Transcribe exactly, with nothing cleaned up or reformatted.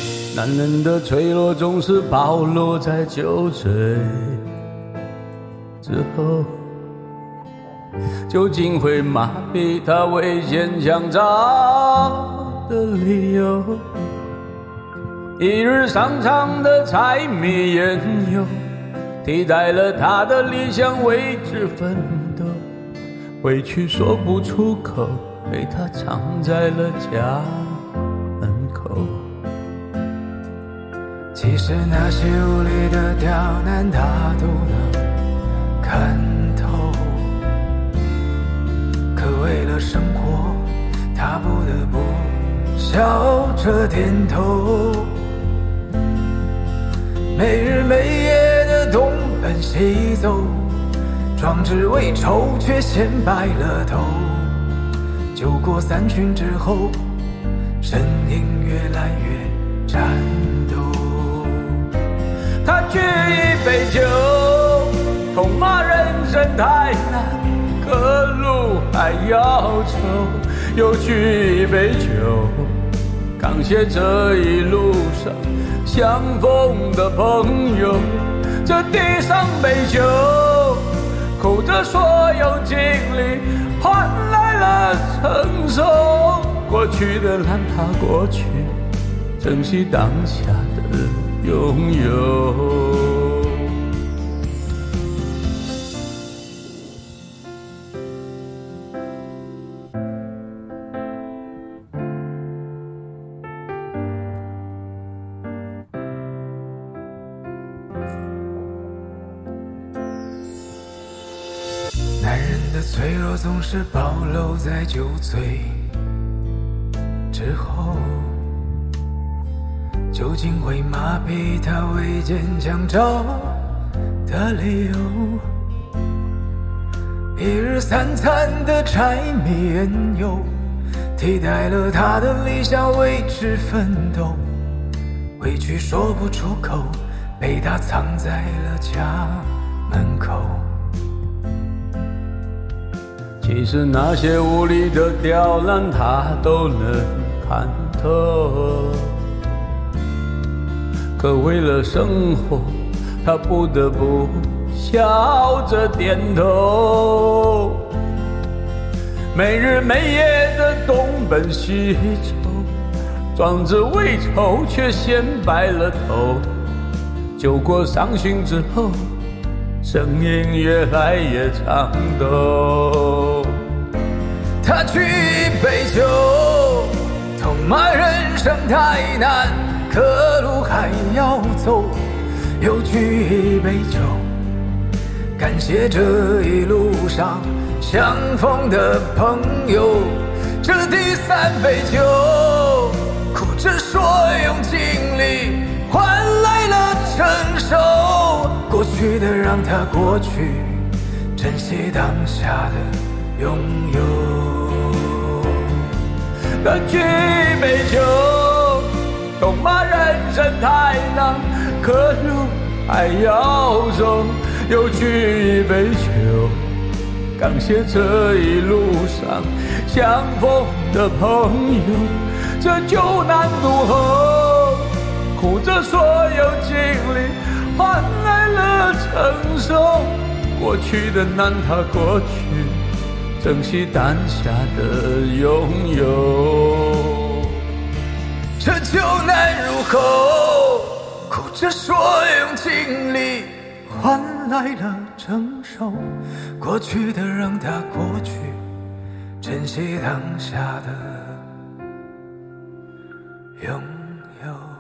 男人的脆弱总是暴露在酒醉之后，酒精会麻痹他为坚强找的理由。一日商场的柴米烟油替代了他的理想为之奋斗，委屈说不出口，被他藏在了家门口。 其实那些无理的刁难他都能看透，可为了生活他不得不笑着点头。没日没夜的东奔西走，壮志未酬却先白了头。酒过三巡之后，身影越来越颤抖。 他举一杯酒，痛骂人生太难，可路还要走。又举一杯酒，感谢这一路上相逢的朋友。这第三杯酒，哭着所有经历换来了成熟。过去的让它过去，珍惜当下的拥有。 男人的脆弱总是暴露在酒醉之后，酒精会麻痹他为坚强找的理由。一日三餐的柴米烟油替代了他的理想为之奋斗，委屈说不出口，被他藏在了家门口。 其实那些无理的刁难他都能看透，可为了生活他不得不笑着点头。没日没夜的东奔西走，壮志未酬却先白了头。酒过伤心之后，声音越来越颤抖。 他举一杯酒，痛骂人生太难，可路还要走。又举一杯酒，感谢这一路上相逢的朋友。这第三杯酒，哭着说用尽力换来了成熟。过去的让它过去，珍惜当下的拥有。 他举一杯酒，痛骂人生太难，可路还要走。又举一杯酒，感谢这一路上相逢的朋友。这酒难渡后，哭着所有经历换来了成熟。过去的难它过去，珍惜当下的拥有。 这酒难入口，哭着说用尽力换来了成熟。过去的让它过去，珍惜当下的拥有。